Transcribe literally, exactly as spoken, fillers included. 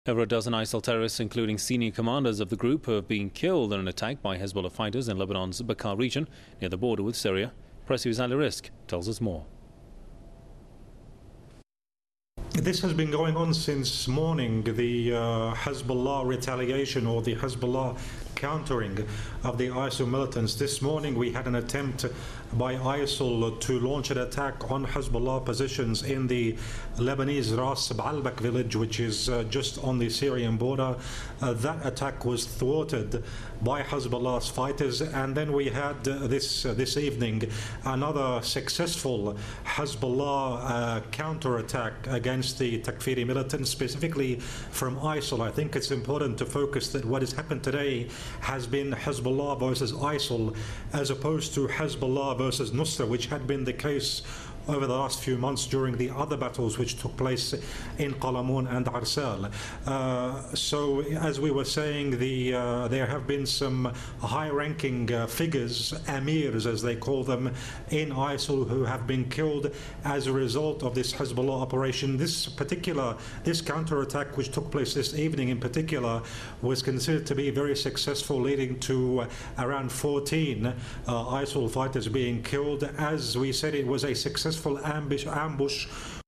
Over a dozen ISIL terrorists, including senior commanders of the group, have been killed in an attack by Hezbollah fighters in Lebanon's Bekaa region, near the border with Syria. Press Ali Risk tells us more. This has been going on since morning, the uh, Hezbollah retaliation or the Hezbollah countering of the ISIL militants. This morning we had an attempt by ISIL to launch an attack on Hezbollah positions in the Lebanese Ras Baalbek village, which is uh, just on the Syrian border. Uh, that attack was thwarted by Hezbollah's fighters, and then we had uh, this uh, this evening another successful Hezbollah uh, counter-attack against the Takfiri militants, specifically from ISIL. I think it's important to focus that what has happened today has been Hezbollah versus ISIL, as opposed to Hezbollah versus Nusra, which had been the case over the last few months during the other battles which took place in Qalamun and Arsal. Uh, so, as we were saying, the uh, there have been some high-ranking uh, figures, amirs as they call them, in ISIL who have been killed as a result of this Hezbollah operation. This particular, this counter-attack which took place this evening in particular was considered to be very successful, leading to uh, around fourteen uh, ISIL fighters being killed. As we said, it was a successful ambush, ambush